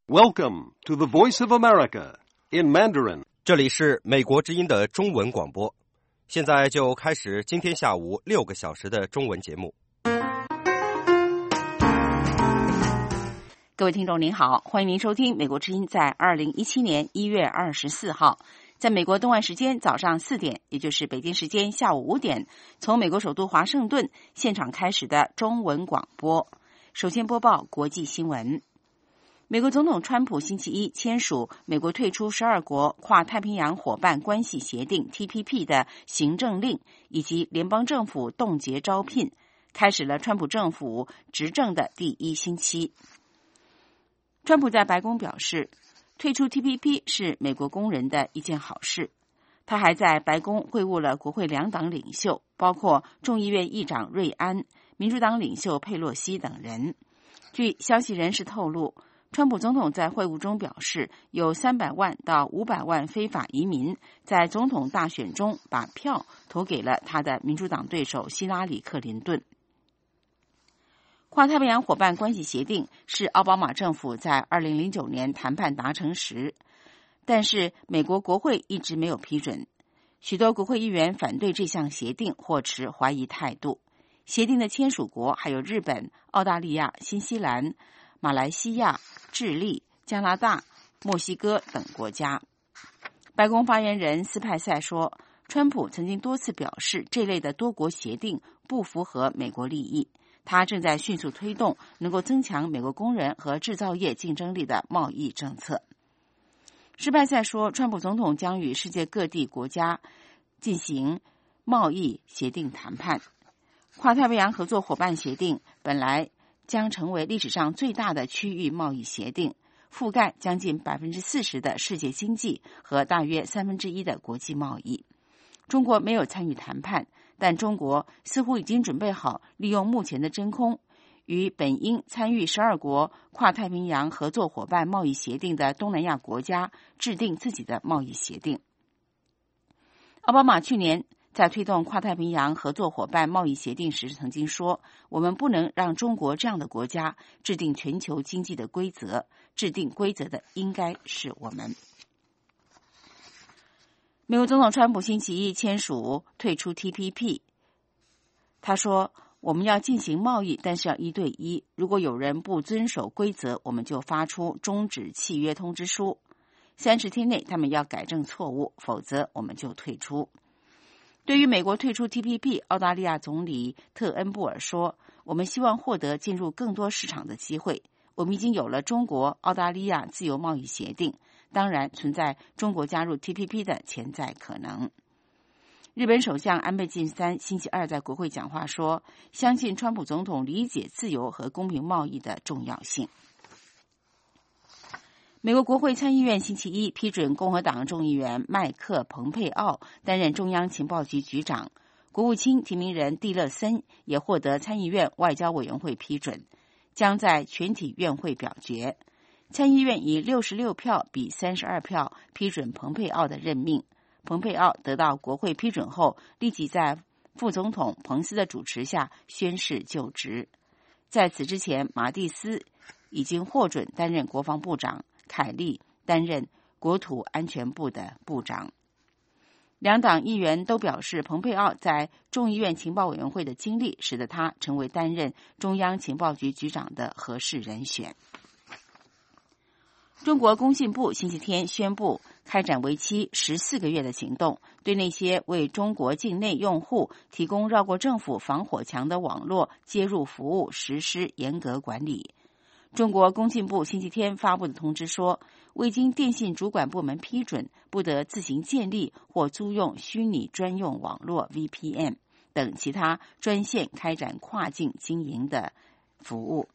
Welcome to the Voice of America in Mandarin. 这里是美国之音的中文广播，现在就开始今天下午6个小时的中文节目。 各位听众您好，欢迎您收听美国之音在2017年1月24号，在美国东岸时间早上4点，也就是北京时间下午5点，从美国首都华盛顿现场开始的中文广播。首先播报国际新闻。美国总统川普星期一签署美国退出12国跨太平洋伙伴关系协定 TPP 的行政令，以及联邦政府冻结招聘，开始了川普政府执政的第一星期。川普在白宫表示，退出 TPP 是美国工人的一件好事。他还在白宫会晤了国会两党领袖，包括众议院议长瑞安、民主党领袖佩洛西等人。据消息人士透露，川普总统在会晤中表示，有300万到500万非法移民在总统大选中把票投给了他的民主党对手希拉里·克林顿。跨太平洋伙伴关系协定是奥巴马政府在2009年谈判达成时，但是美国国会一直没有批准。许多国会议员反对这项协定或持怀疑态度。协定的签署国还有日本、澳大利亚、新西兰、马来西亚、智利、加拿大、墨西哥等国家。白宫发言人斯派塞说，川普曾经多次表示这类的多国协定不符合美国利益，他正在迅速推动能够增强美国工人和制造业竞争力的贸易政策。斯派塞说，川普总统将与世界各地国家进行贸易协定谈判。跨太平洋合作伙伴协定本来将成为历史上最大的区域贸易协定，覆盖将近 40% 的世界经济和大约1/3的国际贸易。中国没有参与谈判，但中国似乎已经准备好利用目前的真空，与本应参与12国跨太平洋合作伙伴贸易协定的东南亚国家制定自己的贸易协定。奥巴马去年在推动跨太平洋合作伙伴贸易协定时曾经说，我们不能让中国这样的国家制定全球经济的规则，制定规则的应该是我们。美国总统川普星期一签署退出 TPP， 他说，我们要进行贸易，但是要1对1，如果有人不遵守规则，我们就发出终止契约通知书，30天内他们要改正错误，否则我们就退出。对于美国退出 TPP， 澳大利亚总理特恩布尔说，我们希望获得进入更多市场的机会。我们已经有了中国、澳大利亚自由贸易协定，当然存在中国加入 TPP 的潜在可能。日本首相安倍晋三星期二在国会讲话说，相信川普总统理解自由和公平贸易的重要性。美国国会参议院星期一批准共和党众议员麦克·蓬佩奥担任中央情报局局长，国务卿提名人蒂勒森也获得参议院外交委员会批准，将在全体院会表决。参议院以66票比32票批准蓬佩奥的任命。蓬佩奥得到国会批准后，立即在副总统彭斯的主持下宣誓就职。在此之前，马蒂斯已经获准担任国防部长，凯利担任国土安全部的部长。两党议员都表示，蓬佩奥在众议院情报委员会的经历使得他成为担任中央情报局局长的合适人选。中国工信部星期天宣布开展为期14个月的行动，对那些为中国境内用户提供绕过政府防火墙的网络接入服务实施严格管理。中国工信部星期天发布的通知说，未经电信主管部门批准，不得自行建立或租用虚拟专用网络 VPN 等其他专线开展跨境经营的服务。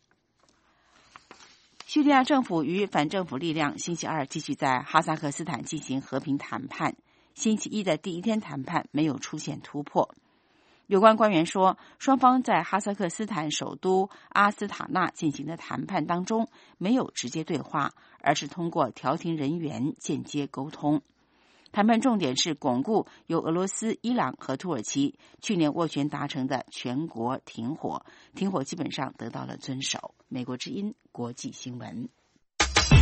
叙利亚政府与反政府力量星期二继续在哈萨克斯坦进行和平谈判，星期一的第一天谈判没有出现突破。有关官员说，双方在哈萨克斯坦首都阿斯塔纳进行的谈判当中没有直接对话，而是通过调停人员间接沟通。谈判重点是巩固由俄罗斯、伊朗和土耳其去年斡旋达成的全国停火，停火基本上得到了遵守。美国之音国际新闻。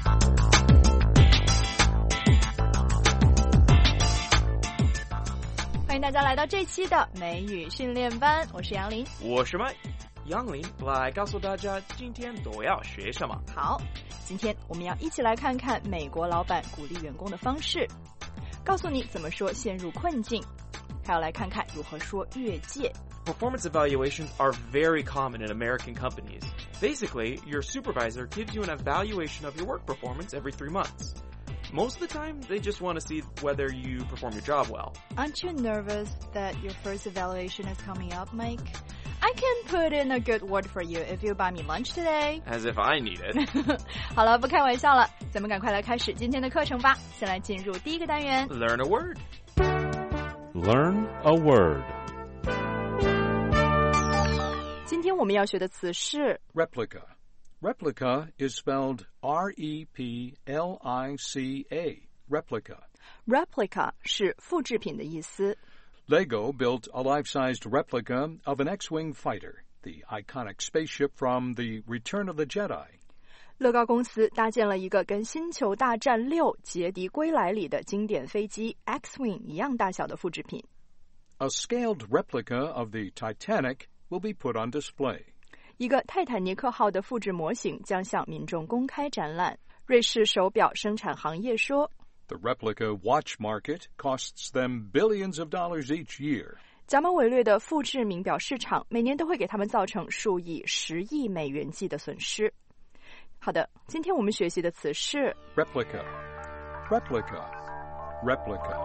欢迎大家来到这期的美语训练班，我是杨林， 我是Mike。杨林来告诉大家今天都要学什么。 好，今天我们要一起来看看美国老板鼓励员工的方式，告诉你怎么说陷入困境，还要来看看如何说越界。 Performance evaluations are very common in American companies. Basically, your supervisor gives you an evaluation of your work performance every 3 months. Most of the time, they just want to see whether you perform your job well. Aren't you nervous that your first evaluation is coming up, Mike? I can put in a good word for you if you buy me lunch today. As if I need it. 好了，不开玩笑了，咱们赶快来开始今天的课程吧。先来进入第一个单元 Learn a word. Learn a word. 今天我们要学的词是 Replica.Replica is spelled R-E-P-L-I-C-A. Replica. Replica 是复制品的意思。 Lego built a life-sized replica of an X-Wing fighter, the iconic spaceship from The Return of the Jedi. 乐高公司搭建了一个跟《星球大战6杰迪归来》里的经典飞机 X-Wing 一样大小的复制品。 A scaled replica of the Titanic will be put on display. 一个泰坦尼克号的复制模型将向民众公开展览。瑞士手表生产行业说 The replica watch market costs them billions of dollars each year. 假冒伪劣的复制名表市场每年都会给他们造成数亿、10亿美元计的损失。好的，今天我们学习的词是 Replica. Replica. Replica.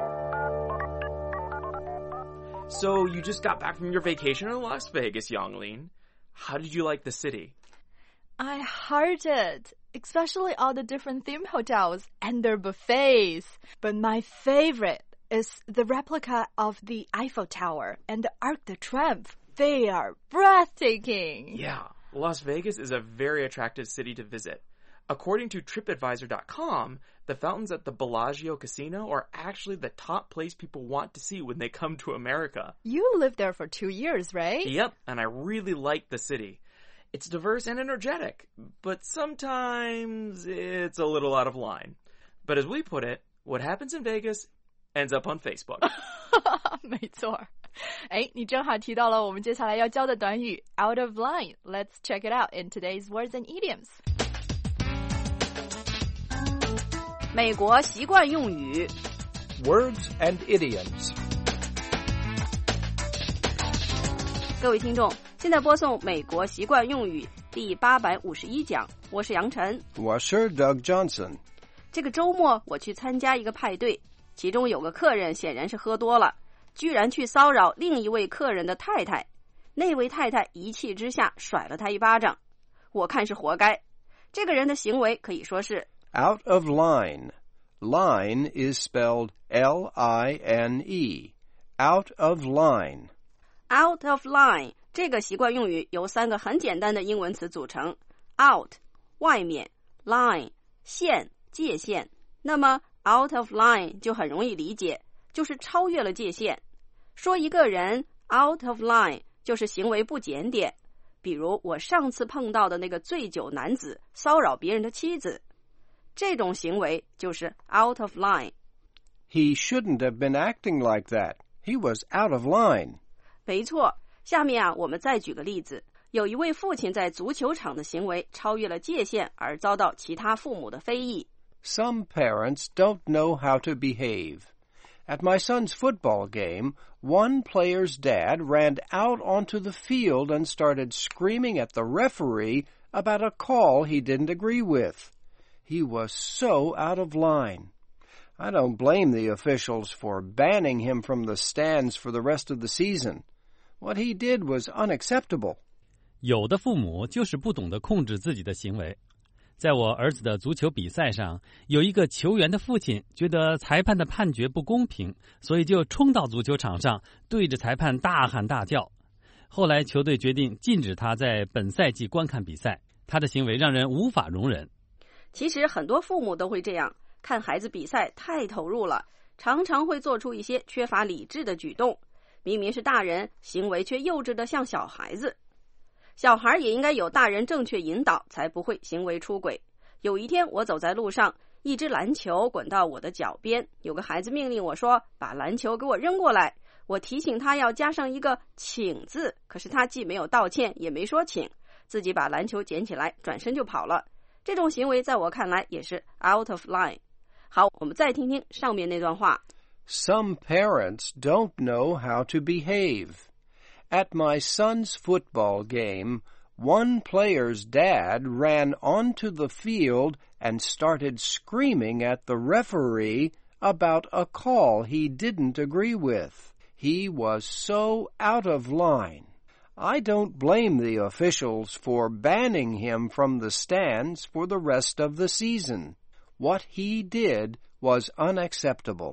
So you just got back from your vacation in Las Vegas, Yanglin. How did you like the city? I heard it, especially all the different theme hotels and their buffets. But my favorite is the replica of the Eiffel Tower and the Arc de Triomphe. They are breathtaking. Yeah, Las Vegas is a very attractive city to visit. According to TripAdvisor.com, the fountains at the Bellagio Casino are actually the top place people want to see when they come to America. You lived there for 2 years, right? Yep, and I really like the city. It's diverse and energetic, but sometimes it's a little out of line. But as we put it, what happens in Vegas ends up on Facebook. 没错。哎，你正好提到了我们接下来要教的短语 out of line. Let's check it out in today's words and idioms. 美国习惯用语 Words and idioms. 各位听众，现在播送美国习惯用语第851讲，我是杨晨， 我是 Doug Johnson。 这个周末我去参加一个派对，其中有个客人显然是喝多了，居然去骚扰另一位客人的太太，那位太太一气之下甩了他一巴掌，我看是活该。这个人的行为可以说是 Out of line. Line is spelled L-I-N-E. Out of line. out of line 这个习惯用语由3个很简单的英文词组成 out 外面 line 线界限，那么 out of line 就很容易理解，就是超越了界限。说一个人 out of line 就是行为不检点，比如我上次碰到的那个醉酒男子骚扰别人的妻子，这种行为就是 out of line。 He shouldn't have been acting like that. He was out of line. 没错，下面我们再举个例子，有一位父亲在足球场的行为超越了界限，而遭到其他父母的非议。 Some parents don't know how to behave. At my son's football game, one player's dad ran out onto the field and started screaming at the referee about a call he didn't agree with. He was so out of line. I don't blame the officials for banning him from the stands for the rest of the season. What he did was unacceptable. 有的父母就是不懂得控制自己的行为。在我儿子的足球比赛上，有一个球员的父亲觉得裁判的判决不公平，所以就冲到足球场上，对着裁判大喊大叫。后来球队决定禁止他在本赛季观看比赛，他的行为让人无法容忍。 其实很多父母都会这样，看孩子比赛太投入了，常常会做出一些缺乏理智的举动，明明是大人，行为却幼稚得像小孩子。小孩也应该有大人正确引导，才不会行为出轨。 有一天我走在路上，一只篮球滚到我的脚边，有个孩子命令我说把篮球给我扔过来，我提醒他要加上一个请字，可是他既没有道歉也没说请，自己把篮球捡起来转身就跑了。这种行为在我看来也是 out of line。 好，我们再听听上面那段话。 Some parents don't know how to behave. At my son's football game, one player's dad ran onto the field and started screaming at the referee about a call he didn't agree with. He was so out of line. I don't blame the officials for banning him from the stands for the rest of the season. What he did was unacceptable.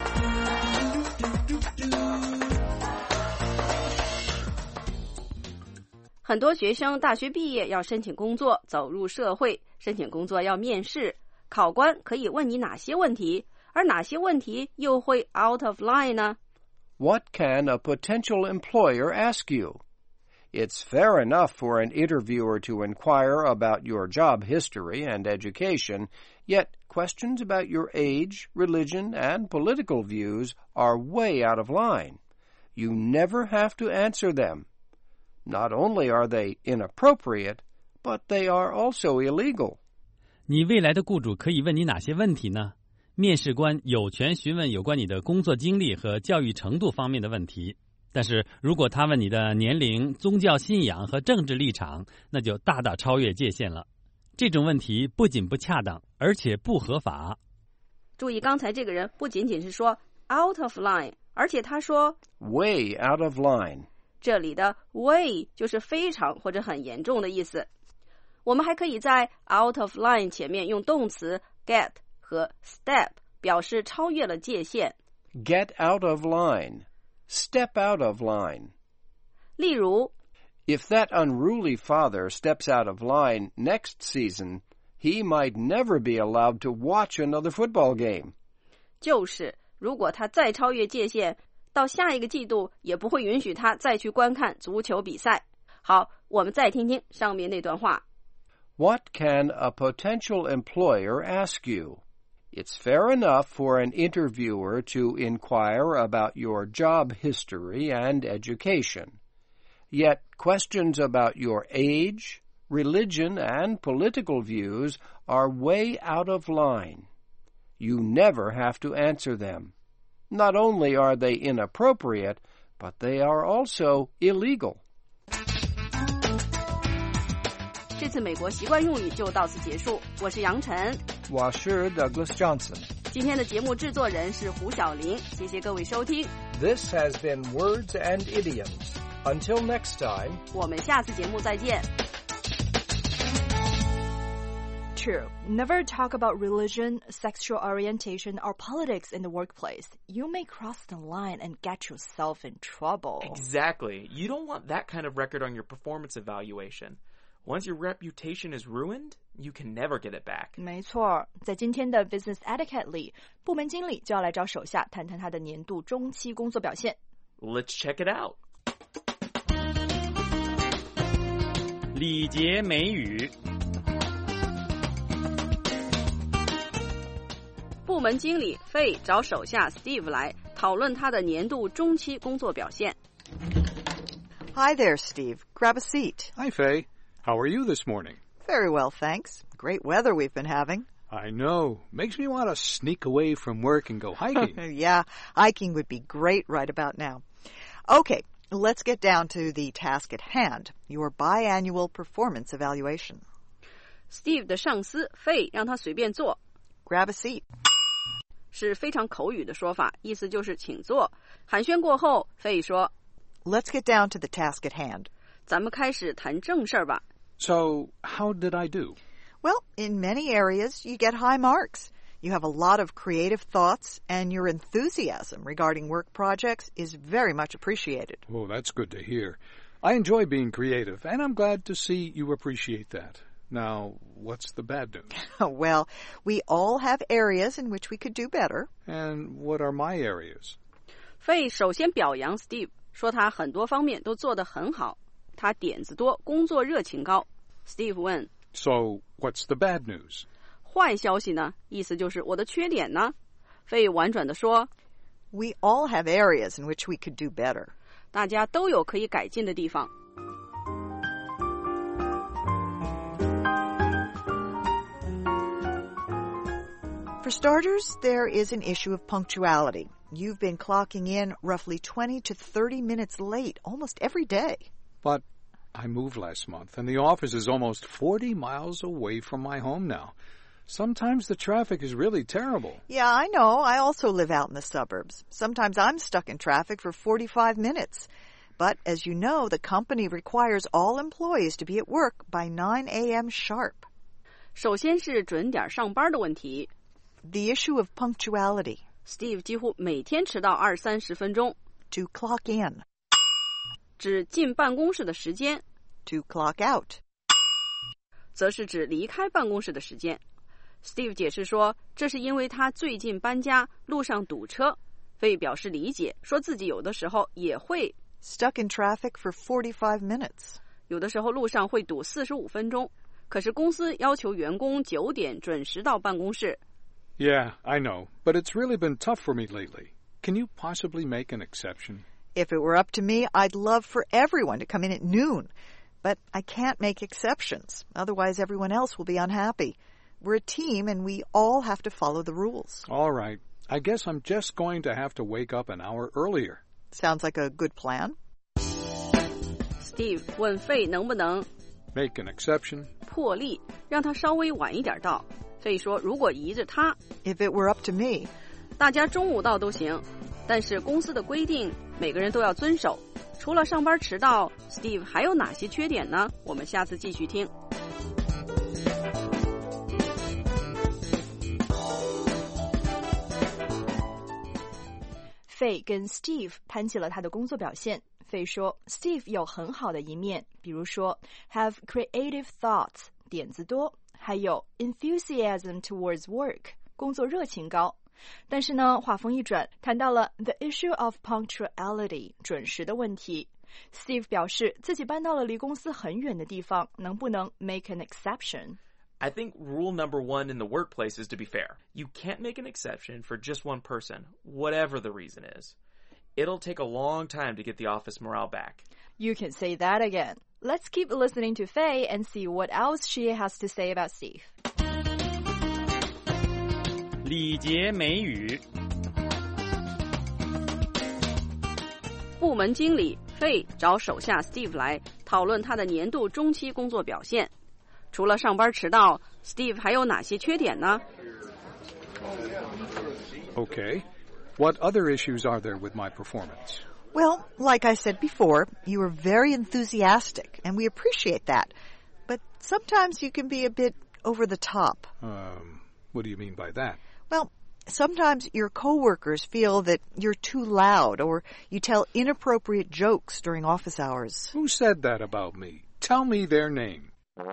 很多学生大学毕业要申请工作，走入社会，申请工作要面试，考官可以问你哪些问题，而哪些问题又会 out of line 呢？ What can a potential employer ask you? It's fair enough for an interviewer to inquire about your job history and education, yet questions about your age, religion, and political views are way out of line. You never have to answer them. Not only are they inappropriate, but they are also illegal. 你未来的雇主可以问你哪些问题呢？面试官有权询问有关你的工作经历和教育程度方面的问题，但是如果他问你的年龄、宗教信仰和政治立场，那就大大超越界限了。这种问题不仅不恰当，而且不合法。 注意，刚才这个人不仅仅是说 out of line， 而且他说 way out of line。 这里的 way 就是非常或者很严重的意思。我们还可以在 out of line 前面用动词 get 和 step 表示超越了界限。 Get out of line. Step out of line. 例如 If that unruly father steps out of line next season, he might never be allowed to watch another football game. 就是如果他再超越界限，到下一个季度也不会允许他再去观看足球比赛。好，我们再听听上面那段话。 What can a potential employer ask you? It's fair enough for an interviewer to inquire about your job history and education. Yet questions about your age, religion, and political views are way out of line. You never have to answer them. Not only are they inappropriate, but they are also illegal. 这次美国习惯用语就到此结束。我是杨晨， 我是 Douglas Johnson。 今天的节目制作人是胡小玲，谢谢各位收听。 This has been Words and Idioms. Until next time, 我们下次节目再见。 True. Never talk about religion, sexual orientation, or politics in the workplace. You may cross the line and get yourself in trouble. Exactly. You don't want that kind of record on your performance evaluation. Once your reputation is ruined, you can never get it back. 没错，在今天的 Business Etiquette 里，部门经理就要来找手下谈谈他的年度中期工作表现。 Let's check it out. 礼节美语。 部门经理费找手下 Steve 来讨论他的年度中期工作表现。 Hi there, Steve. Grab a seat. Hi, Faye. How are you this morning? Very well, thanks. Great weather we've been having. I know. Makes me want to sneak away from work and go hiking. Yeah, hiking would be great right about now. Okay, let's get down to the task at hand, your biannual performance evaluation. Steve 的上司费让他随便坐。 Grab a seat. 是非常口语的说法，意思就是请坐。寒暄过后，费说 Let's get down to the task at hand. 咱们开始谈正事儿吧。 So, how did I do? Well, in many areas, you get high marks. You have a lot of creative thoughts, and your enthusiasm regarding work projects is very much appreciated. Oh, that's good to hear. I enjoy being creative, and I'm glad to see you appreciate that. Now, what's the bad news? Well, we all have areas in which we could do better. And what are my areas? 费首先表扬 Steve， 说他很多方面都做得很好，他点子多，工作热情高。Steve 问 So, what's the bad news? 坏消息呢，意思就是我的缺点呢。费婉转地说 We all have areas in which we could do better. 大家都有可以改进的地方。 For starters, there is an issue of punctuality. You've been clocking in roughly 20 to 30 minutes late almost every day. But I moved last month, and the office is almost 40 miles away from my home now. Sometimes the traffic is really terrible. Yeah, I know. I also live out in the suburbs. Sometimes I'm stuck in traffic for 45 minutes. But as you know, the company requires all employees to be at work by 9 a.m. sharp. 首先是准点上班的问题。 The issue of punctuality. Steve 几乎每天迟到20-30分钟。 To clock in. 指进办公室的时间。 To clock out. 则是指离开办公室的时间。Steve 解释说，这是因为他最近搬家，路上堵车。费表示理解，说自己有的时候也会 stuck in traffic for 45 minutes. 有的时候路上会堵45分钟。可是公司要求员工9点准时到办公室。 Yeah, I know, but it's really been tough for me lately. Can you possibly make an exception? If it were up to me, I'd love for everyone to come in at noon. But I can't make exceptions. Otherwise, everyone else will be unhappy. We're a team, and we all have to follow the rules. All right. I guess I'm just going to have to wake up an hour earlier. Sounds like a good plan. Steve 问费能不能 make an exception. 破例，让他稍微晚一点到。费说，如果依着他 If it were up to me. 大家中午到都行，但是公司的规定每个人都要遵守。除了上班迟到 ，Steve 还有哪些缺点呢？我们下次继续听。 费跟 Steve 谈起了他的工作表现。费说 Steve 有很好的一面，比如说 have creative thoughts 点子多，还有 enthusiasm towards work 工作热情高。但是呢，话锋一转，谈到了 the issue of punctuality 准时的问题。Steve 表示自己搬到了离公司很远的地方，能不能 make an exception？ I think rule number 1 in the workplace is to be fair. You can't make an exception for just one person, whatever the reason is. It'll take a long time to get the office morale back. You can say that again. Let's keep listening to Faye and see what else she has to say about Steve. 礼节美语。 部门经理费找手下 Steve 来讨论他的年度中期工作表现。除了上班迟到 ，Steve 还有哪些缺点呢？ Okay. What other issues are there with my performance? Well, like I said before, you are very enthusiastic, and we appreciate that. But sometimes you can be a bit over the top. What do you mean by that? Well, sometimes your coworkers feel that you're too loud or you tell inappropriate jokes during office hours. Who said that about me? Tell me their name.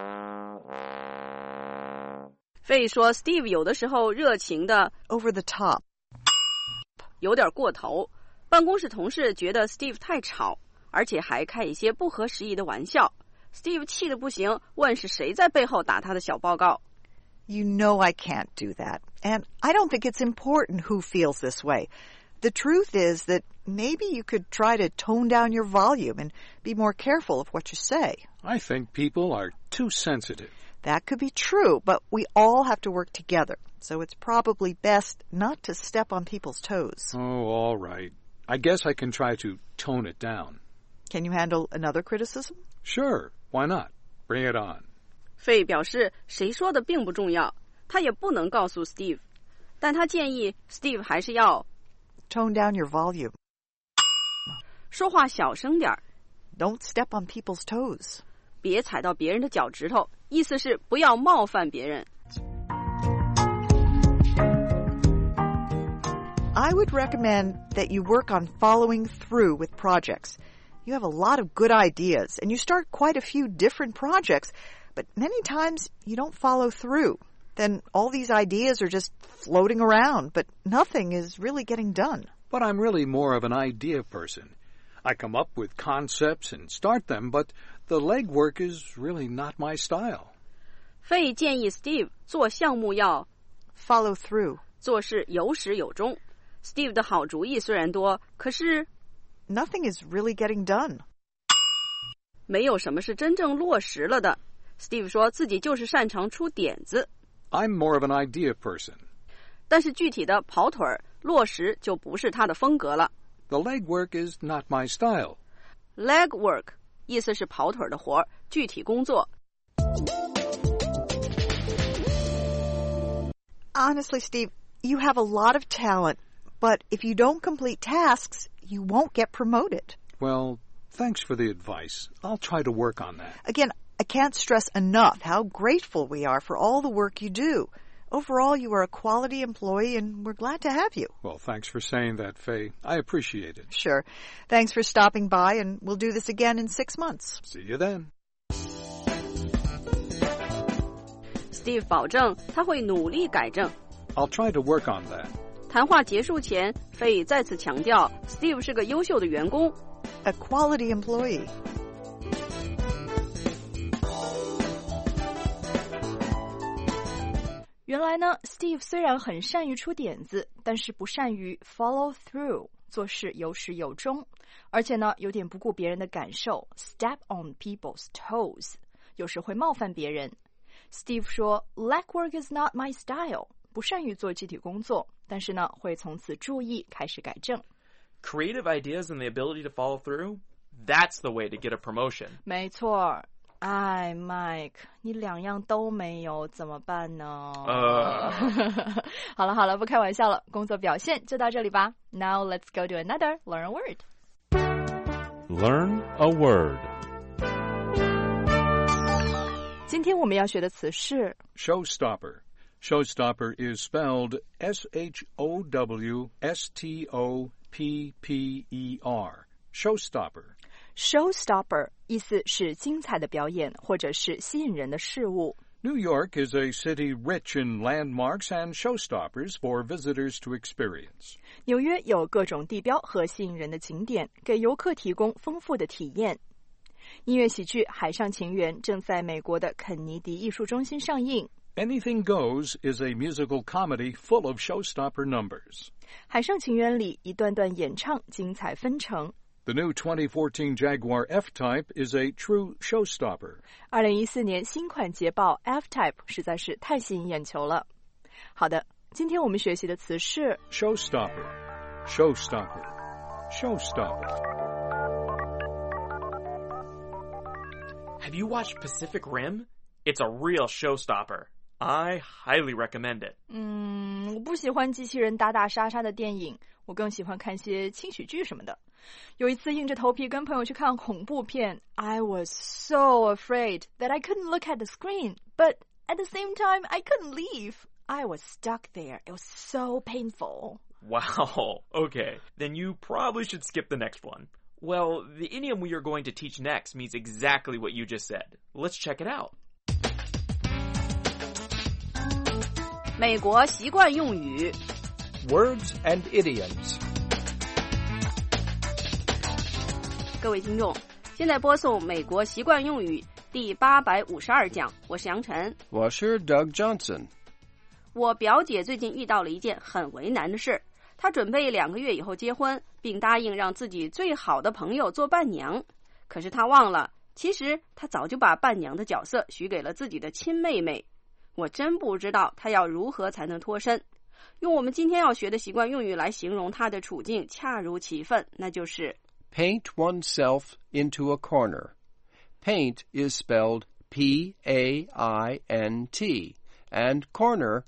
费说 Steve 有的时候热情的 over the top 有点过头，办公室同事觉得 Steve 太吵，而且还开一些不合时宜的玩笑。Steve 气得不行，问是谁在背后打他的小报告。 You know I can't do that, and I don't think it's important who feels this way. The truth is that maybe you could try to tone down your volume and be more careful of what you say. I think people are too sensitive. That could be true, but we all have to work together, so it's probably best not to step on people's toes. Oh, all right. I guess I can try to tone it down. Can you handle another criticism? Sure, why not? Bring it on. 费表示谁说的并不重要，他也不能告诉 Steve， 但他建议 Steve 还是要 tone down your volume. 说话小声点。 Don't step on people's toes. 别踩到别人的脚趾头，意思是不要冒犯别人。 I would recommend that you work on following through with projects. You have a lot of good ideas, and you start quite a few different projects, but many times you don't follow through. Then all these ideas are just floating around, but nothing is really getting done. But I'm really more of an idea person. I come up with concepts and start them, but the legwork is really not my style. 费建议 Steve 做项目要 Follow through. 做事有始有终。Steve 的好主意虽然多，可是 Nothing is really getting done. 没有什么是真正落实了的。Steve 说自己就是擅长出点子， I'm more of an idea person. 但是具体的跑腿儿落实就不是他的风格了。 The legwork is not my style. Leg work 意思是跑腿的活儿，具体工作。 Honestly, Steve, you have a lot of talent, but if you don't complete tasks, you won't get promoted. Well, thanks for the advice. I'll try to work on that. Again, I can't stress enough how grateful we are for all the work you do. Overall, you are a quality employee, and we're glad to have you. Well, thanks for saying that, Faye. I appreciate it. Sure. Thanks for stopping by, and we'll do this again in 6 months. See you then. Steve 保证他会努力改正。 I'll try to work on that. 谈话结束前，费再次强调 Steve 是个优秀的员工。 A quality employee. 原来呢 ，Steve 虽然很善于出点子，但是不善于 follow through， 做事有始有终，而且呢，有点不顾别人的感受 ，step on people's toes， 有时会冒犯别人。Steve 说 ，legwork is not my style， 不善于做具体工作，但是呢，会从此注意开始改正。 Creative ideas and the ability to follow through, that's the way to get a promotion. 没错。哎 ，Mike， 你2样都没有，怎么办呢？好了，不开玩笑了，工作表现就到这里吧。Now let's go to another learn a word. Learn a word. 今天我们要学的词是 Showstopper. Showstopper is spelled S-H-O-W-S-T-O-P-P-E-R. Showstopper.Showstopper 意思是精彩的表演，或者是吸引人的事物。 New York is a city rich in landmarks and showstoppers for visitors to experience. 纽约有各种地标和吸引人的景点，给游客提供丰富的体验。音乐喜剧《海上情缘》正在美国的肯尼迪艺术中心上映。 Anything Goes is a musical comedy full of showstopper numbers. 海上情缘里一段段演唱精彩纷呈。 The new 2014 Jaguar F-Type is a true showstopper. 2014年新款捷豹 F-Type 实在是太吸引眼球了。好的，今天我们学习的词是 Showstopper, Showstopper, Showstopper. Have you watched Pacific Rim? It's a real showstopper. I highly recommend it. 我不喜欢机器人打打杀杀的电影，我更喜欢看些轻喜剧什么的。有一次硬着头皮跟朋友去看恐怖片 I was so afraid that I couldn't look at the screen, but at the same time I couldn't leave. I was stuck there. It was so painful. Wow. Okay. Then you probably should skip the next one. Well, the idiom we are going to teach next means exactly what you just said. Let's check it out. 美国习惯用语 Words and idioms. 各位听众，现在播送美国习惯用语第852讲，我是杨晨， 我是 Doug Johnson。 我表姐最近遇到了一件很为难的事，她准备2个月以后结婚，并答应让自己最好的朋友做伴娘。可是她忘了，其实她早就把伴娘的角色许给了自己的亲妹妹。我真不知道她要如何才能脱身。用我们今天要学的习惯用语来形容她的处境，恰如其分，那就是 Paint oneself into a corner. Paint is spelled P-A-I-N-T, and corner,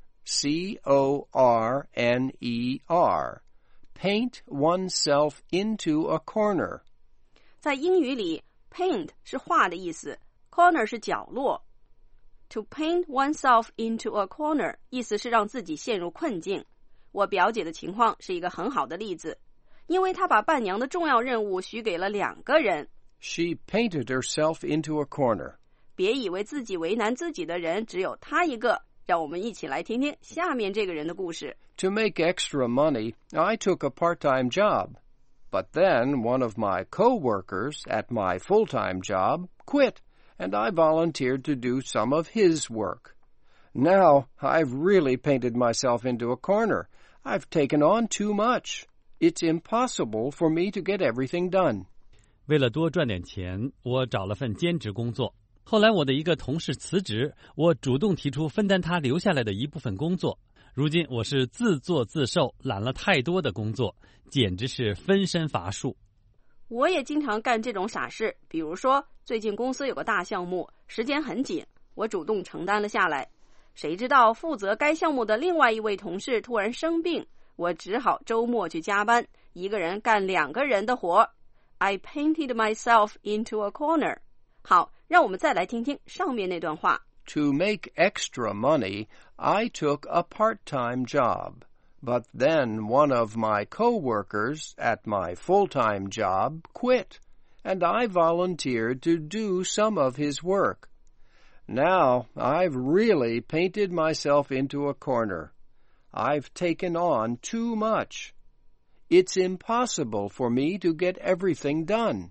C-O-R-N-E-R. Paint oneself into a corner. 在英语里 paint 是画的意思， corner 是角落。To paint oneself into a corner 意思是让自己陷入困境。我表姐的情况是一个很好的例子，因为她把伴娘的重要任务许给了2个人。 She painted herself into a corner. 别以为自己为难自己的人只有她一个，让我们一起来听听下面这个人的故事。 To make extra money, I took a part-time job. But then one of my co-workers at my full-time job quit and I volunteered to do some of his work. Now I've really painted myself into a corner. I've taken on too much. It's impossible for me to get everything done. 为了多赚点钱，我找了份兼职工作。后来我的一个同事辞职，我主动提出分担他留下来的一部分工作。如今我是自作自受，揽了太多的工作，简直是分身乏术。 我也经常干这种傻事，比如说最近公司有个大项目，时间很紧，我主动承担了下来。谁知道负责该项目的另外一位同事突然生病，我只好周末去加班，一个人干2个人的活。I painted myself into a corner. 好，让我们再来听听上面那段话。 To make extra money, I took a part-time job. But then one of my co-workers at my full-time job quit, and I volunteered to do some of his work. Now I've really painted myself into a corner. I've taken on too much. It's impossible for me to get everything done.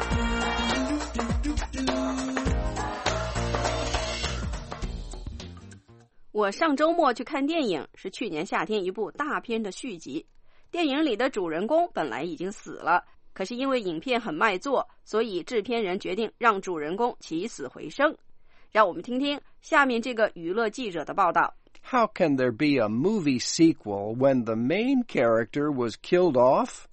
我上周末去看电影，是去年夏天一部大片的续集。电影里的主人公本来已经死了，可是因为影片很卖座，所以制片人决定让主人公起死回生。让我们听听下面这个娱乐记者的报道。 How can there be a movie sequel when the main character was killed off?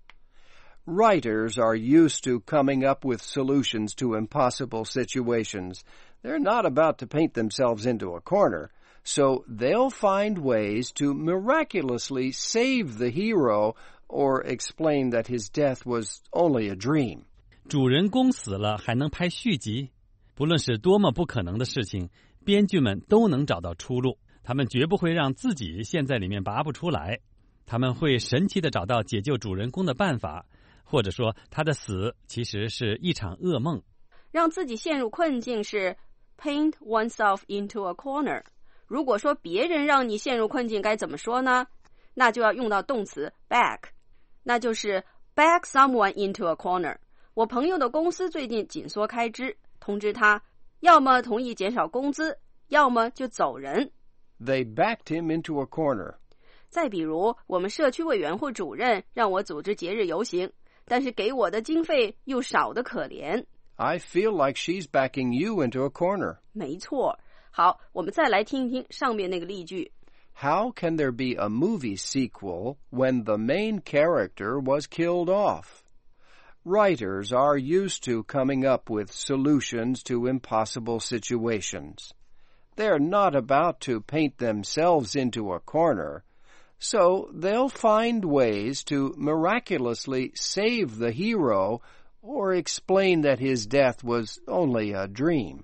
Writers are used to coming up with solutions to impossible situations. They're not about to paint themselves into a corner, so they'll find ways to miraculously save the hero or explain that his death was only a dream. 主人公死了还能拍续集？不论是多么不可能的事情，编剧们都能找到出路。他们绝不会让自己陷在里面拔不出来，他们会神奇地找到解救主人公的办法，或者说他的死其实是一场噩梦。 让自己陷入困境是 paint oneself into a corner。如果说别人让你陷入困境该怎么说呢？那就要用到动词 back， 那就是 back someone into a corner。我朋友的公司最近紧缩开支，通知他要么同意减少工资，要么就走人。 They backed him into a corner. 再比如，我们社区委员会主任让我组织节日游行，但是给我的经费又少得可怜。 I feel like she's backing you into a corner. 没错。好，我们再来听一听上面那个例句。 How can there be a movie sequel when the main character was killed off? Writers are used to coming up with solutions to impossible situations. They're not about to paint themselves into a corner, so they'll find ways to miraculously save the hero or explain that his death was only a dream.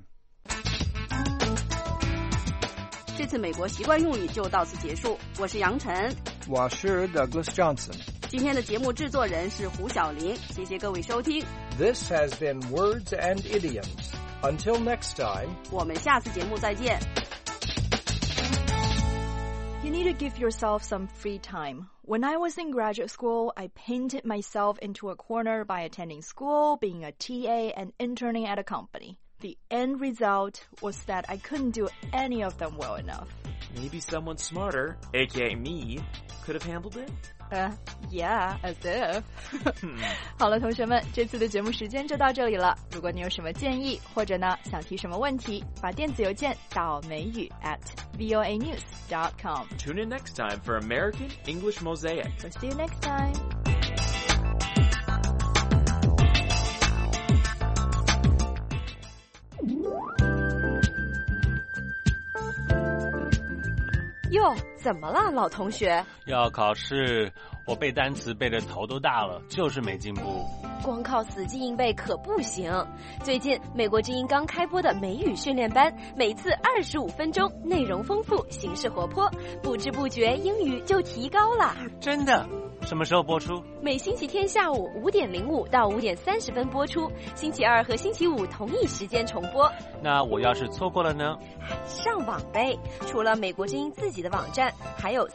这次美国习惯用语就到此结束。我是杨晨， 我是 Douglas Johnson。 今天的节目制作人是胡小玲，谢谢各位收听。 This has been Words and Idioms. Until next time, 我们下次节目再见。 You need to give yourself some free time. When I was in graduate school, I painted myself into a corner by attending school, being a TA, and interning at a company. The end result was that I couldn't do any of them well enough. Maybe someone smarter, aka me, could have handled it? Yeah, as if. 好了，同学们，这次的节目时间就到这里了。如果你有什么建议，或者呢想提什么问题，发电子邮件到美语@voanews.com. Tune in next time for American English Mosaic. We'll see you next time. 哟，怎么了，老同学？ 要考试，我背单词背得头都大了，就是没进步。 光靠死记硬背可不行。最近美国之音刚开播的美语训练班，每次25分钟，内容丰富，形式活泼，不知不觉英语就提高了。 真的？什么时候播出？ 每星期天下午5点05到5点30分播出，星期二和星期五同一时间重播。 那我要是错过了呢？ 上网呗，除了美国之音自己的网站，还有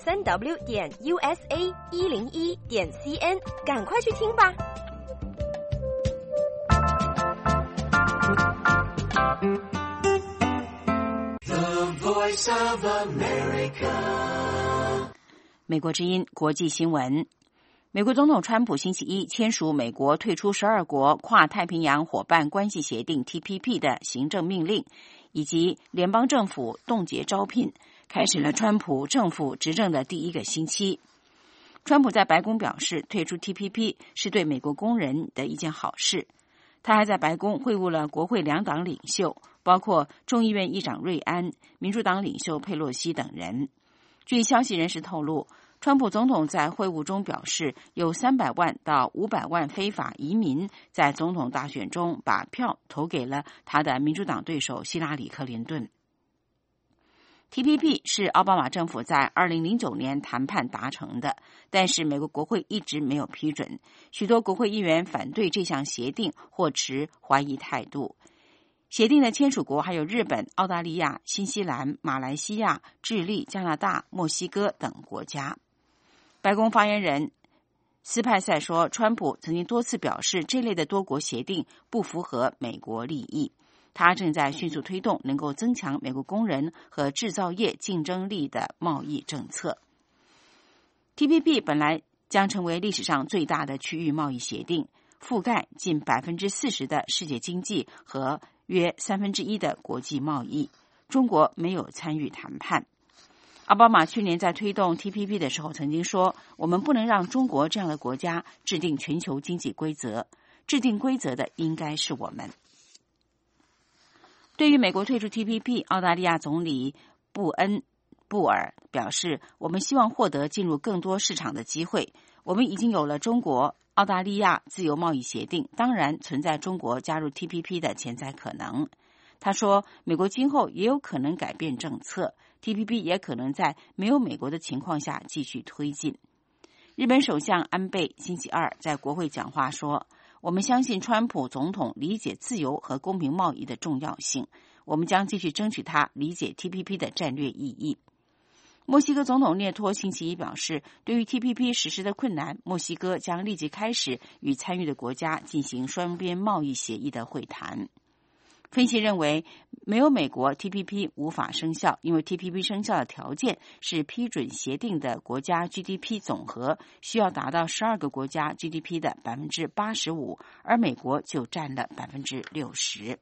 3w.usa101.cn， 赶快去听吧。 The Voice of America. 美国之音国际新闻。美国总统川普星期一签署美国退出12国跨太平洋伙伴关系协定 TPP 的行政命令，以及联邦政府冻结招聘，开始了川普政府执政的第一个星期。川普在白宫表示，退出 TPP 是对美国工人的一件好事。他还在白宫会晤了国会两党领袖，包括众议院议长瑞安、民主党领袖佩洛西等人。据消息人士透露，川普总统在会晤中表示，有300万到500万非法移民在总统大选中把票投给了他的民主党对手希拉里·克林顿。TPP 是奥巴马政府在2009年谈判达成的，但是美国国会一直没有批准，许多国会议员反对这项协定或持怀疑态度。协定的签署国还有日本、澳大利亚、新西兰、马来西亚、智利、加拿大、墨西哥等国家。白宫发言人斯派塞说，川普曾经多次表示这类的多国协定不符合美国利益。他正在迅速推动能够增强美国工人和制造业竞争力的贸易政策。TPP 本来将成为历史上最大的区域贸易协定，覆盖近40%的世界经济和约1/3的国际贸易。中国没有参与谈判。奥巴马去年在推动 TPP 的时候曾经说，我们不能让中国这样的国家制定全球经济规则，制定规则的应该是我们。对于美国退出 TPP， 澳大利亚总理布尔表示，我们希望获得进入更多市场的机会。我们已经有了中国、澳大利亚自由贸易协定，当然存在中国加入 TPP 的潜在可能。他说，美国今后也有可能改变政策， TPP 也可能在没有美国的情况下继续推进。日本首相安倍星期二在国会讲话说，我们相信川普总统理解自由和公平贸易的重要性，我们将继续争取他理解 TPP 的战略意义。墨西哥总统涅托星期一表示，对于 TPP 实施的困难，墨西哥将立即开始与参与的国家进行双边贸易协议的会谈。分析认为，没有美国 TPP 无法生效，因为 TPP 生效的条件是批准协定的国家 GDP 总和需要达到12个国家 GDP 的 85%， 而美国就占了 60%。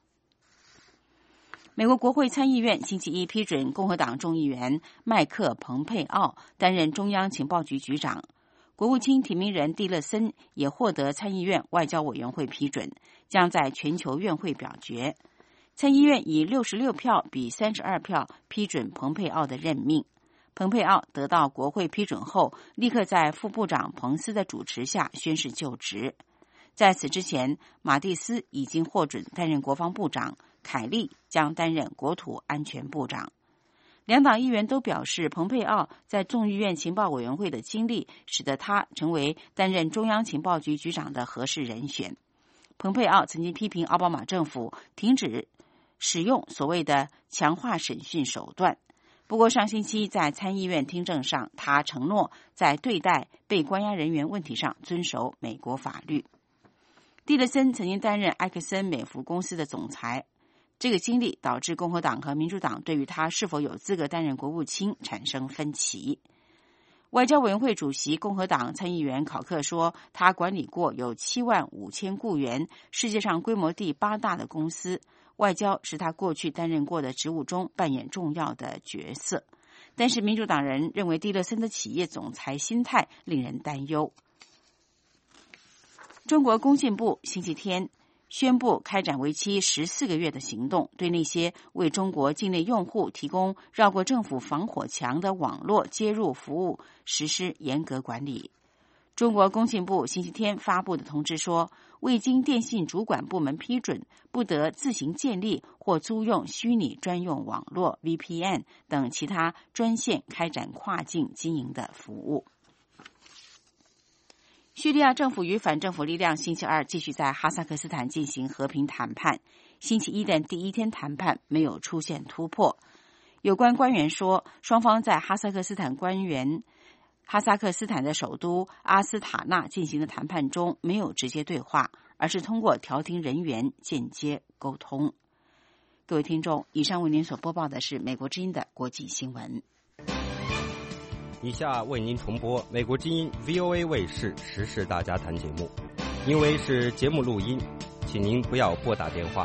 美国国会参议院星期一批准共和党众议员麦克·蓬佩奥担任中央情报局局长。国务卿提名人蒂勒森也获得参议院外交委员会批准，将在全球院会表决。参议院以66票比32票批准蓬佩奥的任命。蓬佩奥得到国会批准后，立刻在副部长彭斯的主持下宣誓就职。在此之前，马蒂斯已经获准担任国防部长，凯利将担任国土安全部长。两党议员都表示，蓬佩奥在众议院情报委员会的经历使得他成为担任中央情报局局长的合适人选。蓬佩奥曾经批评奥巴马政府停止使用所谓的强化审讯手段。不过上星期在参议院听证上，他承诺在对待被关押人员问题上遵守美国法律。蒂勒森曾经担任埃克森美孚公司的总裁，这个经历导致共和党和民主党对于他是否有资格担任国务卿产生分歧。外交委员会主席共和党参议员考克说，他管理过有75000雇员，世界上规模第8大的公司，外交是他过去担任过的职务中扮演重要的角色。但是民主党人认为蒂勒森的企业总裁心态令人担忧。中国工信部星期天宣布开展为期14个月的行动，对那些为中国境内用户提供绕过政府防火墙的网络接入服务实施严格管理。中国工信部星期天发布的通知说，未经电信主管部门批准，不得自行建立或租用虚拟专用网络 VPN 等其他专线开展跨境经营的服务。叙利亚政府与反政府力量星期二继续在哈萨克斯坦进行和平谈判。星期一的第一天谈判没有出现突破。有关官员说，双方在哈萨克斯坦的首都阿斯塔纳进行的谈判中没有直接对话，而是通过调停人员间接沟通。 各位听众，以上为您所播报的是美国之音的国际新闻。 以下为您重播美国之音 VOA 卫视时事大家谈节目，因为是节目录音，请您不要拨打电话。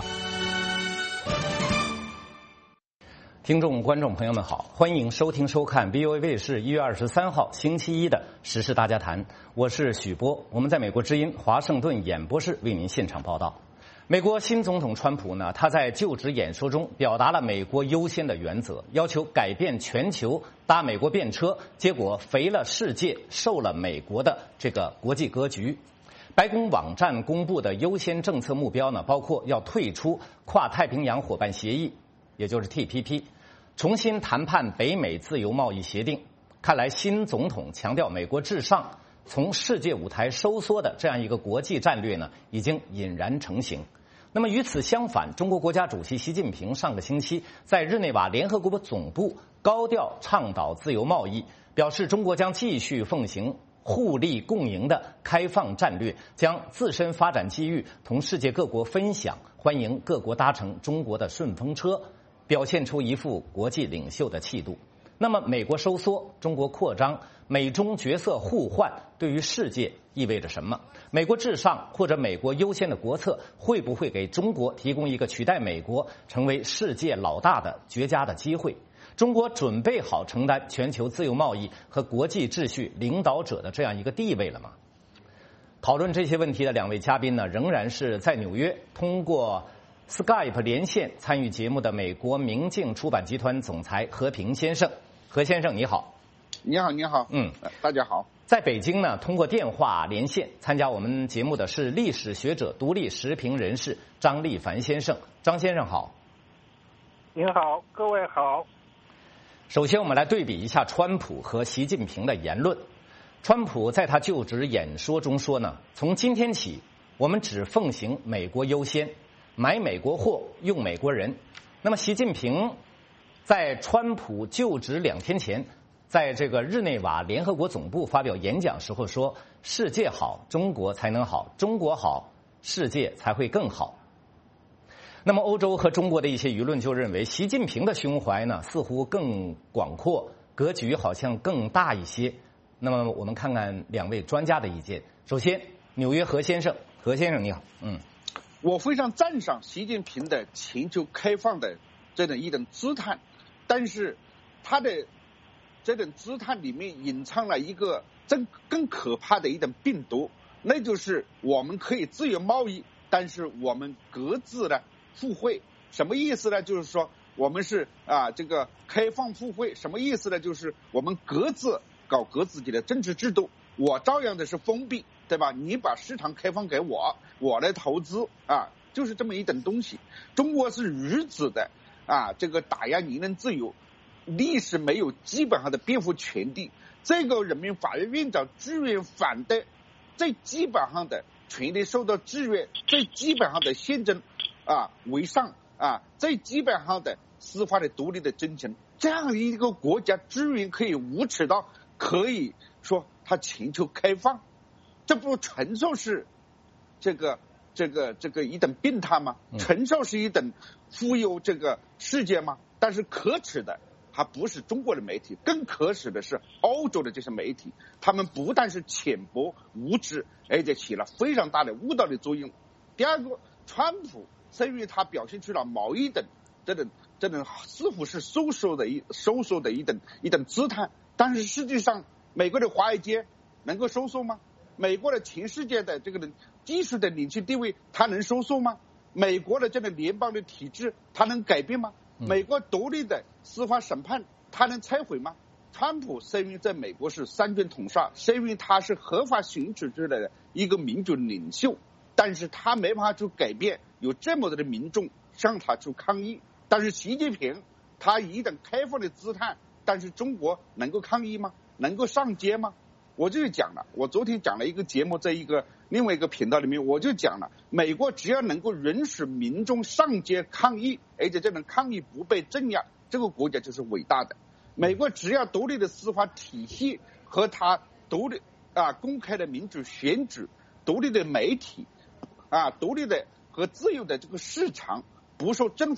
听众、观众朋友们好，欢迎收听收看 VOA 卫视1月23号星期一的时事大家谈，我是许波，我们在美国之音华盛顿演播室为您现场报道。美国新总统川普呢，他在就职演说中表达了美国优先的原则，要求改变全球搭美国便车，结果肥了世界，瘦了美国的这个国际格局。白宫网站公布的优先政策目标呢，包括要退出跨太平洋伙伴协议，也就是 TPP， 重新谈判北美自由贸易协定。看来新总统强调美国至上，从世界舞台收缩的这样一个国际战略呢，已经引然成型。那么与此相反，中国国家主席习近平上个星期在日内瓦联合国总部高调倡导自由贸易，表示中国将继续奉行互利共赢的开放战略，将自身发展机遇同世界各国分享，欢迎各国搭乘中国的顺风车，表现出一副国际领袖的气度。那么美国收缩，中国扩张，美中角色互换，对于世界意味着什么？美国至上或者美国优先的国策会不会给中国提供一个取代美国成为世界老大的绝佳的机会？中国准备好承担全球自由贸易和国际秩序领导者的这样一个地位了吗？讨论这些问题的两位嘉宾呢，仍然是在纽约通过Skype 连线参与节目的美国明镜出版集团总裁何平先生。何先生你好。 你好，你好。大家好。 在北京呢，通过电话连线参加我们节目的是历史学者、独立时评人士张立凡先生。张先生好。 您好，各位好。 首先我们来对比一下川普和习近平的言论。川普在他就职演说中说呢，从今天起我们只奉行美国优先，买美国货，用美国人。那么习近平在川普就职2天前，在这个日内瓦联合国总部发表演讲时候说，世界好，中国才能好，中国好，世界才会更好。那么欧洲和中国的一些舆论就认为，习近平的胸怀呢似乎更广阔，格局好像更大一些。那么我们看看两位专家的意见。首先，纽约何先生。何先生你好。 我非常赞赏习近平的全球开放的这种一种姿态，但是他的这种姿态里面隐藏了一个更可怕的一种病毒，那就是我们可以自由贸易，但是我们各自的互惠。什么意思呢？就是说我们是这个开放互惠，什么意思呢？就是我们各自搞各自己的政治制度，我照样的是封闭，对吧？你把市场开放给我，我来投资就是这么一等东西。中国是如此的这个打压言论自由，历史没有基本上的辩护权利。这个人民法院院长自愿反对最基本上的权利受到制约，最基本上的宪政为上最基本上的司法的独立的真诚，这样一个国家资源可以无耻到可以说它全球开放，这不纯属是这个一等病态吗？纯属是一等忽悠这个世界吗？但是可耻的还不是中国的媒体，更可耻的是欧洲的这些媒体，他们不但是浅薄无知，而且起了非常大的误导的作用。第二个，川普虽然他表现出了某一等这种似乎是收缩的一等姿态，但是实际上美国的华尔街能够收缩吗？美国的全世界的这个技术的领先地位它能收缩吗？美国的这个联邦的体制它能改变吗？美国独立的司法审判它能拆毁吗？川普虽然在美国是三权统帅，虽然他是合法选举出来的一个民主领袖，但是他没办法去改变有这么多的民众向他去抗议。但是习近平他以一种开放的姿态，但是中国能够抗议吗？能够上街吗？我就讲了，我昨天讲了一个节目，在另外一个频道里面，我就讲了，美国只要能够允许民众上街抗议，而且这种抗议不被镇压，这个国家就是伟大的。美国只要独立的司法体系和他独立公开的民主选举，独立的媒体独立的和自由的这个市场不受政府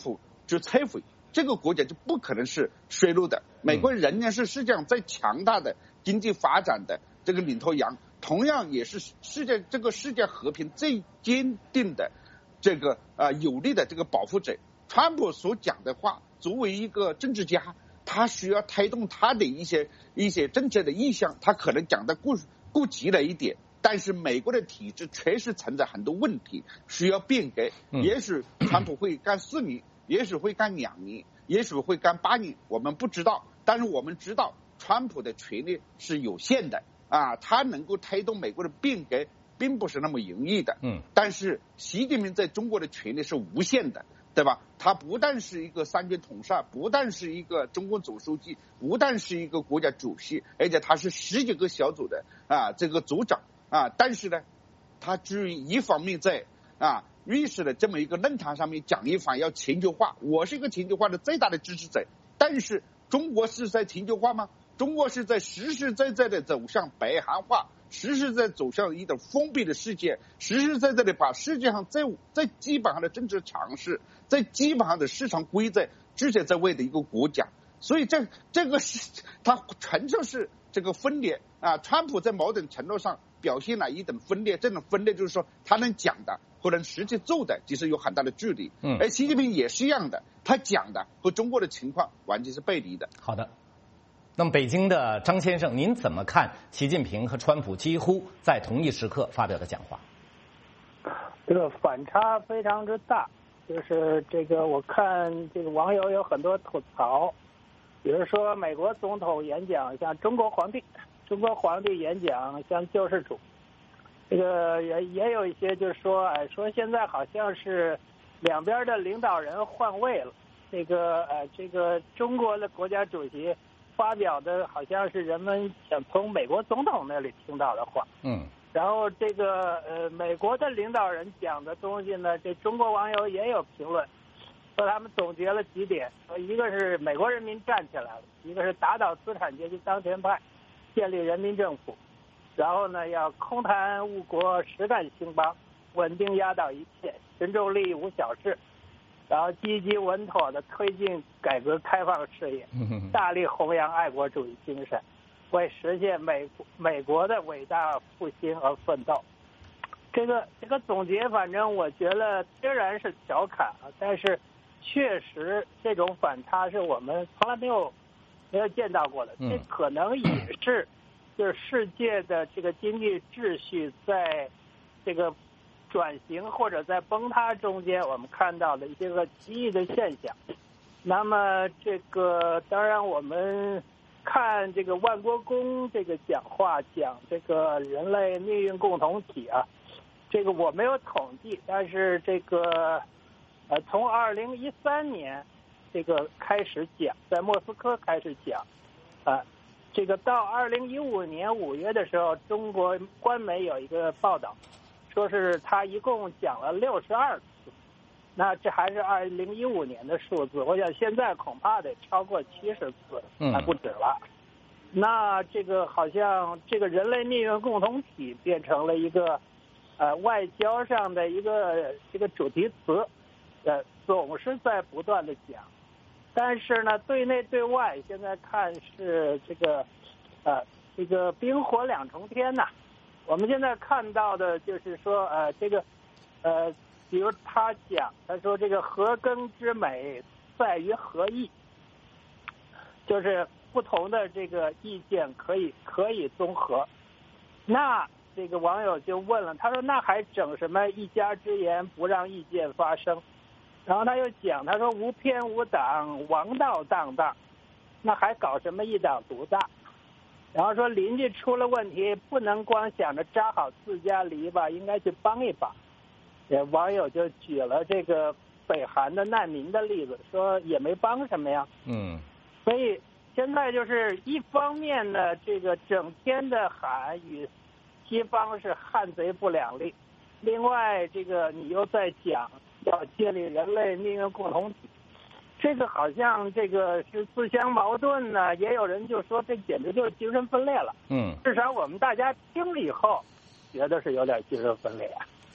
就摧毁，这个国家就不可能是衰落的。美国仍然是世界上最强大的经济发展的这个领头羊，同样也是世界和平最坚定的这个有力的这个保护者。川普所讲的话，作为一个政治家，他需要推动他的一些政策的意向，他可能讲的过急了一点，但是美国的体制确实存在很多问题，需要变革。也许川普会干4年，也许会干2年，也许会干8年，我们不知道。但是我们知道，川普的权力是有限的啊，他能够推动美国的变革，并不是那么容易的。但是习近平在中国的权力是无限的。对吧？他不但是一个3军统帅，不但是一个中共总书记，不但是一个国家主席，而且他是10几个小组的这个组长啊。但是呢，他至于一方面在瑞士的这么一个论坛上面讲一番要全球化，我是一个全球化的最大的支持者。但是中国是在全球化吗？中国是在实实在在的走向北韩化，实实在在走向一种封闭的世界，实实在在的把世界上最基本上的政治常识，最基本上的市场规则制定在位的一个国家。所以这个是它纯粹是这个分裂啊。川普在某种程度上表现了一种分裂，这种分裂就是说他能讲的和能实际做的其实有很大的距离。而习近平也是一样的，他讲的和中国的情况完全是背离的。 好的。那么北京的张先生，您怎么看习近平和川普几乎在同一时刻发表的讲话？ 这个反差非常之大，就是这个我看这个网友有很多吐槽，比如说美国总统演讲像中国皇帝演讲像救世主，这个也有一些就是说，说现在好像是两边的领导人换位了，这个中国的国家主席发表的好像是人们想从美国总统那里听到的话，然后这个美国的领导人讲的东西呢，这中国网友也有评论，说他们总结了几点，说一个是美国人民站起来了，一个是打倒资产阶级当权派，建立人民政府，然后呢要空谈误国，实干兴邦，稳定压倒一切，群众利益无小事，然后积极稳妥地推进改革开放事业，大力弘扬爱国主义精神，为实现美国的伟大复兴而奋斗。这个总结，反正我觉得虽然是调侃但是确实这种反差是我们从来没有见到过的。这可能也是就是世界的这个经济秩序在这个转型或者在崩塌中间我们看到的一些个奇异的现象。那么这个当然我们看这个万国公这个讲话，讲这个人类命运共同体啊，这个我没有统计，但是这个从2013年这个开始讲，在莫斯科开始讲这个到2015年5月的时候，中国官媒有一个报道说是他一共讲了62次，那这还是2015年的数字，我想现在恐怕得超过70次，还不止了。那这个好像这个人类命运共同体变成了一个外交上的一个这个主题词，总是在不断的讲，但是呢，对内对外现在看是这个冰火两重天呐。我们现在看到的就是说比如他说这个和耕之美在于合意，就是不同的这个意见可以综合。那这个网友就问了，他说那还整什么一家之言，不让意见发生？然后他又讲，他说无偏无党，王道荡荡，那还搞什么一党独大？然后说邻居出了问题，不能光想着扎好自家篱笆，应该去帮一把。网友就举了这个北韩的难民的例子，说也没帮什么呀。所以现在就是一方面呢，这个整天的喊与西方是汉贼不两立，另外这个你又在讲要建立人类命运共同体，这个好像这个是自相矛盾呢。也有人就说这简直就是精神分裂了。至少我们大家听了以后觉得是有点精神分裂。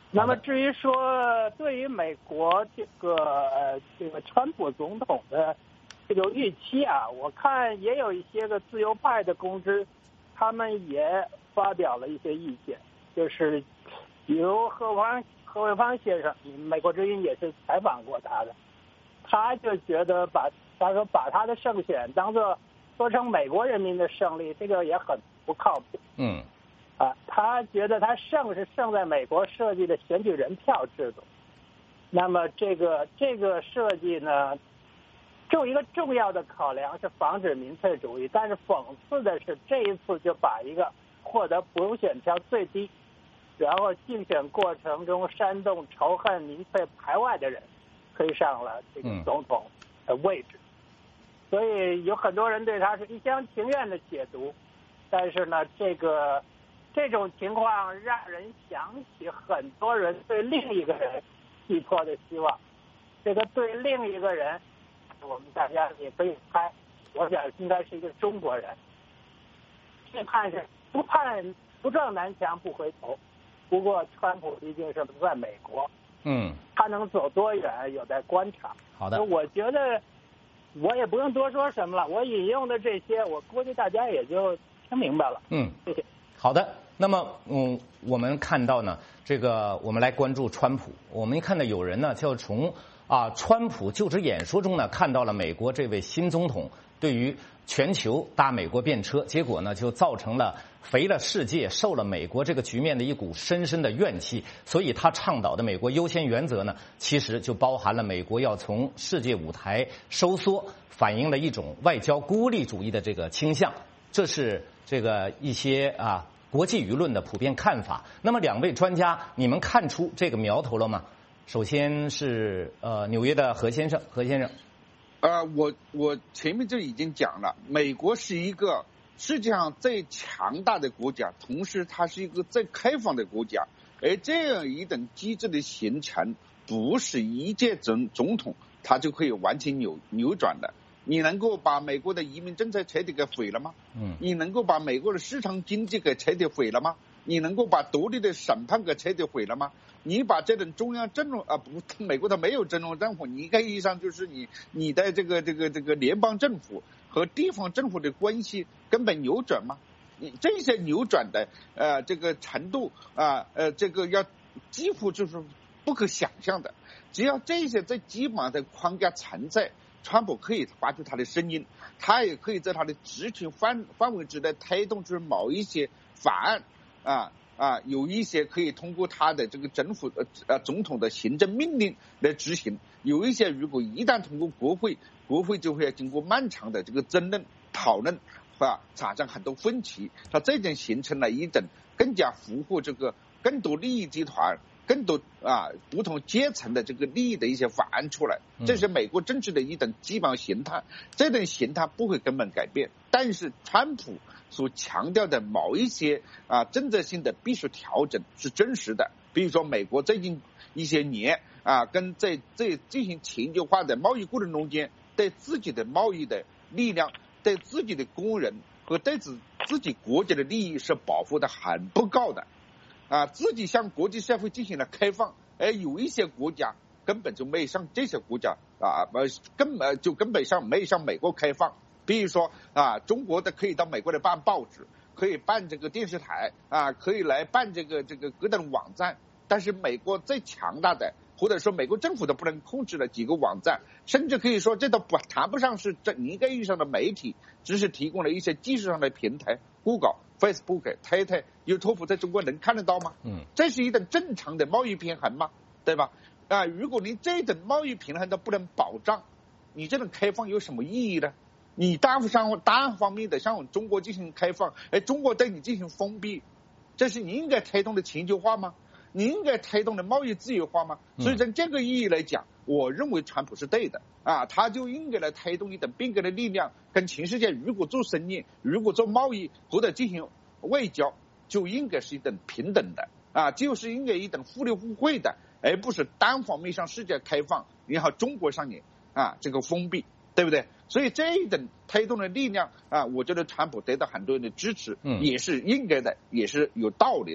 那么至于说对于美国这个川普总统的这个预期啊，我看也有一些个自由派的公知，他们也发表了一些意见，就是比如何伟芳先生，美国之音也是采访过他的，他就觉得他说把他的胜选当做说成美国人民的胜利，这个也很不靠谱。他觉得他胜是胜在美国设计的选举人票制度。那么这个设计呢，一个重要的考量是防止民粹主义，但是讽刺的是这一次就把一个获得补选票最低，然后竞选过程中煽动仇恨、民粹排外的人推上了这个总统的位置。所以有很多人对他是一厢情愿的解读，但是呢，这种情况让人想起很多人对另一个人寄托的希望。这个对另一个人，我们大家也可以猜，我想应该是一个中国人。这判是不撞南墙不回头。不过川普毕竟是在美国，他能走多远有待观察。 好的， 我觉得我也不用多说什么了，我引用的这些，我估计大家也就听明白了。谢谢。 好的，那么我们看到呢，我们来关注川普。我们看到有人呢，就从川普就职演说中呢，看到了美国这位新总统对于全球搭美国便车，结果呢就造成了肥了世界、受了美国这个局面的一股深深的怨气。所以他倡导的美国优先原则呢，其实就包含了美国要从世界舞台收缩，反映了一种外交孤立主义的这个倾向。这是一些国际舆论的普遍看法。那么两位专家，你们看出这个苗头了吗？首先是纽约的何先生。 我前面就已经讲了，美国是一个世界上最强大的国家，同时它是一个最开放的国家，而这样一种机制的形成，不是一届总统它就可以完全扭转的。你能够把美国的移民政策彻底给毁了吗？你能够把美国的市场经济给彻底毁了吗？你能够把独立的审判给彻底毁了吗？你把这种中央政府美国它没有中央政府，你一个意义上就是你的这个联邦政府和地方政府的关系根本扭转吗？你这些扭转的这个程度这个要几乎就是不可想象的。只要这些最基本的框架存在，川普可以发出他的声音，他也可以在他的职权范围之内推动出某一些法案有一些可以通过他的这个政府总统的行政命令来执行，有一些如果一旦通过国会就会经过漫长的这个争论讨论产生很多分歧，它这种形成了一种更加符合这个更多利益集团更多不同阶层的这个利益的一些法案出来，这是美国政治的一种基本形态。这种形态不会根本改变，但是川普所强调的某一些政策性的必须调整是真实的。比如说美国最近一些年跟在进行全球化的贸易过程中间，对自己的贸易的力量、对自己的工人和对自己国家的利益是保护的很不够的。自己向国际社会进行了开放，而有一些国家根本就没有向这些国家根本上没有向美国开放。比如说中国的可以到美国来办报纸，可以办这个电视台可以来办这个各种网站，但是美国最强大的，或者说美国政府都不能控制的几个网站，甚至可以说这都谈不上是一个意义上的媒体，只是提供了一些技术上的平台。Google、Facebook、Twitter、YouTube 在中国能看得到吗？这是一种正常的贸易平衡吗？对吧？如果你这种贸易平衡都不能保障，你这种开放有什么意义呢？你单方面的向中国进行开放，而中国对你进行封闭，这是你应该推动的全球化吗？你应该推动的贸易自由化吗？所以从这个意义来讲，我认为川普是对的他就应该来推动一种变革的力量，跟全世界如果做生意、如果做贸易或者进行外交，就应该是一种平等的就是应该一种互利互惠的，而不是单方面向世界开放，然后中国上面这个封闭，对不对？所以这一种推动的力量我觉得川普得到很多人的支持也是应该的，也是有道理的。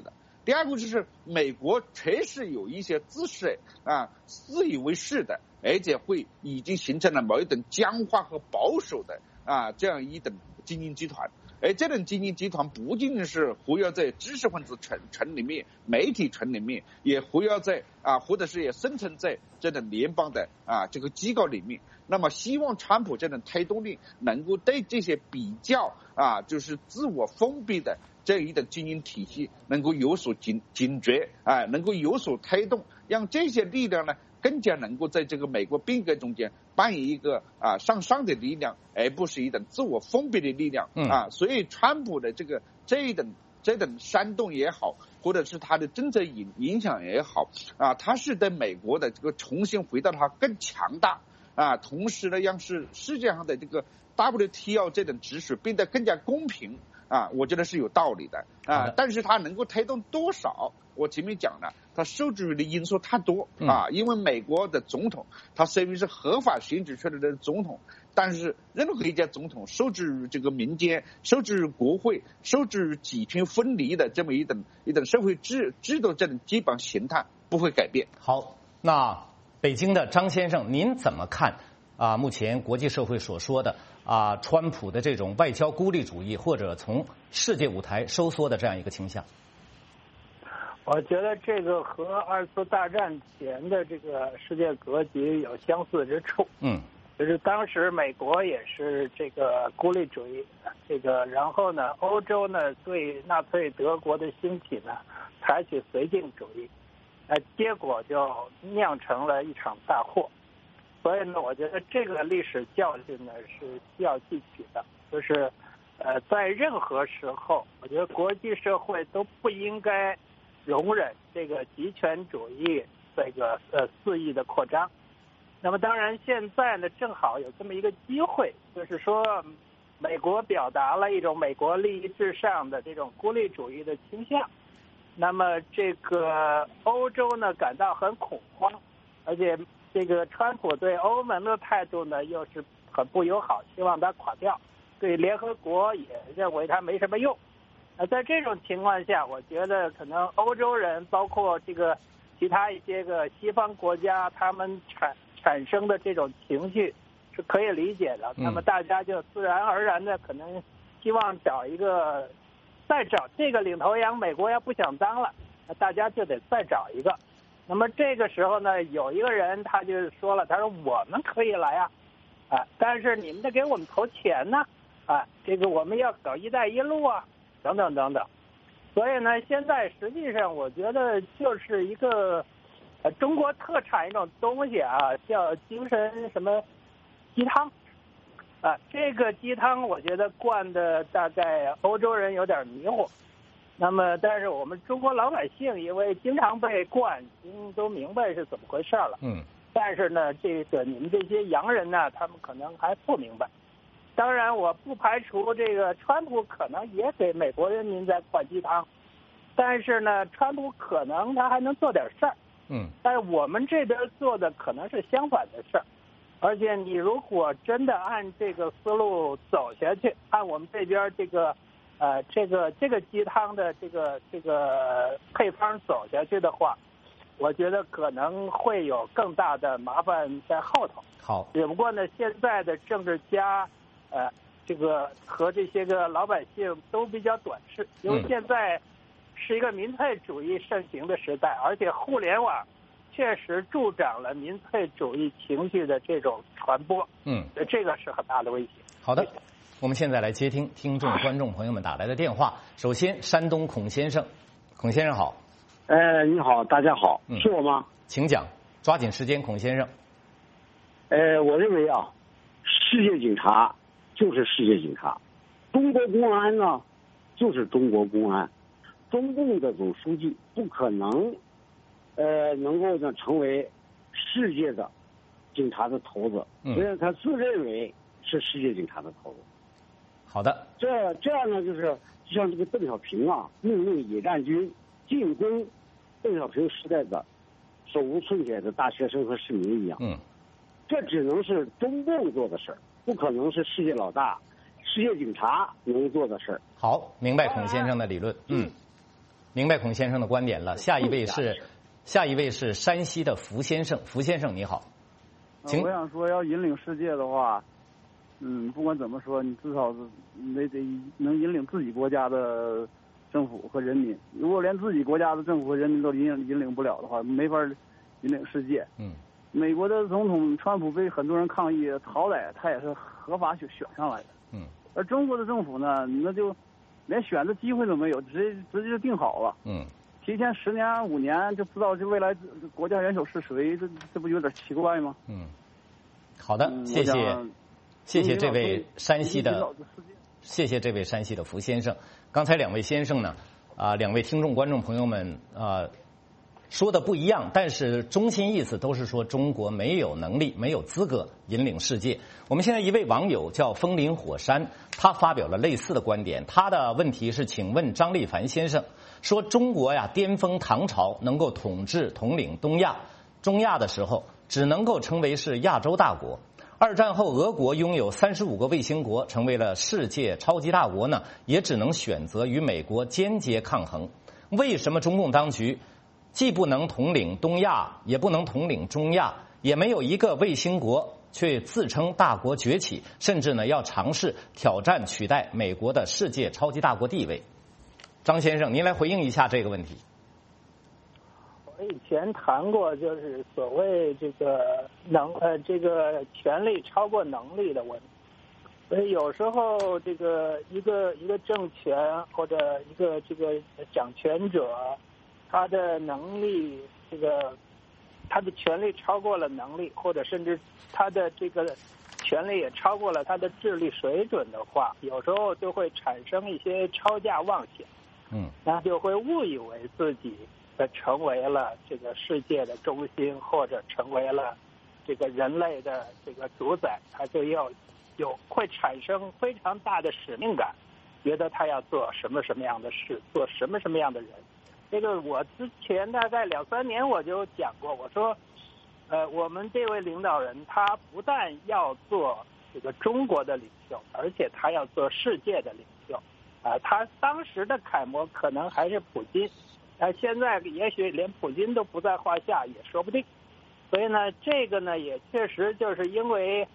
第二个就是美国确实有一些自以为是的，而且已经形成了某一种僵化和保守的这样一种精英集团。而这种精英集团不仅仅是活跃在知识分子层里面、媒体层里面，也活跃在或者是也生存在这种联邦的这个机构里面。那么希望川普这种推动力能够对这些比较就是自我封闭的这一种精英体系能够有所警觉能够有所推动，让这些力量呢更加能够在这个美国变革中间扮演一个向上的力量，而不是一种自我封闭的力量所以川普的这一种煽动也好，或者是他的政策影响也好他是对美国的这个重新回到他更强大同时呢让世界上的这个 WTO 这种秩序变得更加公平我觉得是有道理的但是他能够推动多少，我前面讲了，他受制于的因素太多因为美国的总统他虽然是合法选举出来的总统，但是任何一家总统受制于这个民间，受制于国会，受制于几权分离的这么一种社会制度，这种基本形态不会改变。 好，那北京的张先生，您怎么看目前国际社会所说的川普的这种外交孤立主义，或者从世界舞台收缩的这样一个倾向？ 我觉得这个和二次大战前的这个世界格局有相似之处。就是当时美国也是这个孤立主义，然后呢，欧洲呢对纳粹德国的兴起呢采取绥靖主义，结果就酿成了一场大祸。所以呢，我觉得这个历史教训呢是需要汲取的，就是在任何时候，我觉得国际社会都不应该容忍这个极权主义这个肆意的扩张。那么当然现在呢正好有这么一个机会，就是说美国表达了一种美国利益至上的这种孤立主义的倾向，那么这个欧洲呢感到很恐慌，而且这个川普对欧盟的态度呢又是很不友好，希望他垮掉，对联合国也认为他没什么用。在这种情况下，我觉得可能欧洲人包括这个其他一些个西方国家，他们产生的这种情绪是可以理解的。那么大家就自然而然的可能希望再找这个领头羊，美国要不想当了，那大家就得再找一个。那么这个时候呢，有一个人他就说了，他说我们可以来但是你们得给我们投钱呢这个我们要搞一带一路等等等等。所以呢，现在实际上我觉得就是一个中国特产一种东西叫精神什么鸡汤这个鸡汤我觉得灌的大概欧洲人有点迷糊。那么但是我们中国老百姓因为经常被灌，都明白是怎么回事了。但是呢，这个你们这些洋人呢，他们可能还不明白。当然我不排除这个川普可能也给美国人民在灌鸡汤，但是呢，川普可能他还能做点事儿。但是我们这边做的可能是相反的事儿。而且你如果真的按这个思路走下去，按我们这边这个鸡汤的这个配方走下去的话，我觉得可能会有更大的麻烦在后头。 好， 只不过呢，现在的政治家这个和这些个老百姓都比较短视，因为现在是一个民粹主义盛行的时代，而且互联网确实助长了民粹主义情绪的这种传播。这个是很大的威胁。 好的，我们现在来接听听众观众朋友们打来的电话。首先，山东孔先生，孔先生好。 你好，大家好，是我吗？ 请讲，抓紧时间，孔先生。 我认为世界警察就是世界警察，中国公安呢就是中国公安，中共的总书记不可能能够呢成为世界的警察的头子，所以他自认为是世界警察的头子。 好的， 这样呢，就是就像这个邓小平命令野战军进攻邓小平时代的手无寸铁的大学生和市民一样。这只能是中共做的事儿，不可能是世界老大、世界警察能做的事儿。 好，明白孔先生的理论。 明白孔先生的观点了。下一位是山西的福先生，福先生你好，请。 我想说，要引领世界的话，不管怎么说，你至少是得能引领自己国家的政府和人民。如果连自己国家的政府和人民都引领不了的话，没法引领世界。美国的总统川普被很多人抗议，好歹他也是合法选上来的。而中国的政府呢，那就连选的机会都没有，直接就定好了。提前10年、5年就不知道这未来国家元首是谁，这不有点奇怪吗？ 好的，谢谢这位山西的福先生。刚才2位先生呢，2位听众观众朋友们说的不一样，但是中心意思都是说中国没有能力、没有资格引领世界。我们现在一位网友叫风林火山，他发表了类似的观点。他的问题是：请问张立凡先生，说中国呀巅峰唐朝能够统领东亚、中亚的时候，只能够称为是亚洲大国。2战后，俄国拥有35个卫星国，成为了世界超级大国呢，也只能选择与美国间接抗衡。为什么中共当局既不能统领东亚，也不能统领中亚，也没有一个卫星国，却自称大国崛起，甚至呢要尝试挑战取代美国的世界超级大国地位？张先生，您来回应一下这个问题。 我以前谈过，就是所谓这个这个权力超过能力的问题。所以有时候这个一个政权或者一个这个掌权者，他的能力，他的权力超过了能力，或者甚至他的这个权力也超过了他的智力水准的话，有时候就会产生一些超驾妄想，那就会误以为自己成为了这个世界的中心，或者成为了这个人类的这个主宰，他就会产生非常大的使命感，觉得他要做什么样的事，做什么样的人。这个我之前大概2-3年我就讲过，我说，我们这位领导人他不但要做这个中国的领袖，而且他要做世界的领袖。他当时的楷模可能还是普京，现在也许连普京都不在话下，也说不定。所以呢，这个呢也确实就是因为，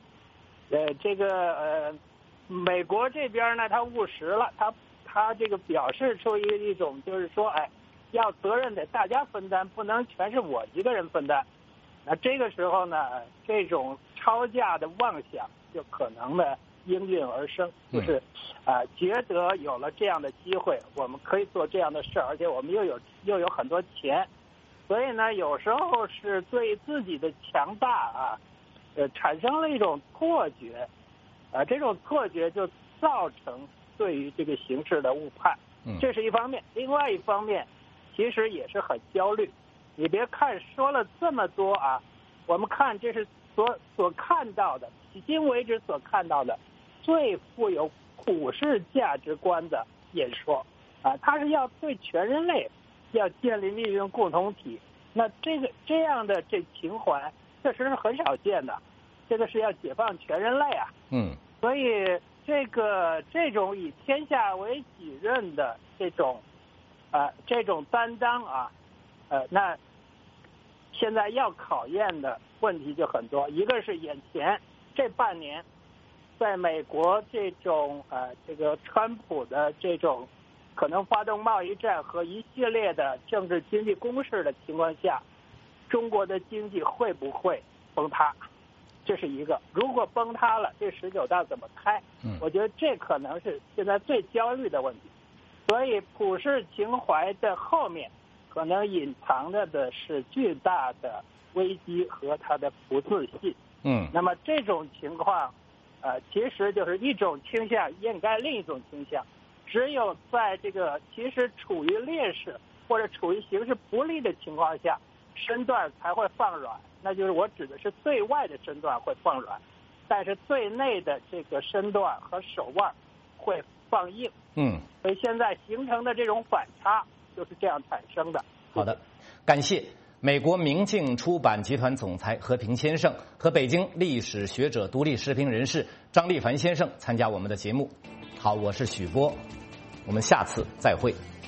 美国这边呢他务实了，他这个表示出一种就是说，要责任得大家分担，不能全是我一个人分担。那这个时候呢，这种超驾的妄想就可能呢应运而生，就是觉得有了这样的机会，我们可以做这样的事，而且我们又有很多钱，所以呢，有时候是对自己的强大产生了一种错觉，这种错觉就造成对于这个形势的误判，这是一方面。另外一方面，其实也是很焦虑。你别看说了这么多我们看这是所看到的，迄今为止所看到的最富有普世价值观的演说它是要对全人类要建立命运共同体。那这样的情怀确实是很少见的，这个是要解放全人类所以这种以天下为己任的这种担当那现在要考验的问题就很多。一个是眼前这半年，在美国这种这个川普的这种可能发动贸易战和一系列的政治经济攻势的情况下，中国的经济会不会崩塌？这是一个。如果崩塌了，这19大怎么开？我觉得这可能是现在最焦虑的问题。所以普世情怀的后面可能隐藏着的是巨大的危机和它的不自信。那么这种情况其实就是一种倾向掩盖另一种倾向。只有在这个其实处于劣势或者处于形势不利的情况下，身段才会放软。那就是我指的是对外的身段会放软，但是对内的这个身段和手腕会放硬。所以现在形成的这种反差就是这样产生的。 好的，感谢美国明镜出版集团总裁何平先生和北京历史学者、独立时评人士张立凡先生参加我们的节目。好，我是许波，我们下次再会。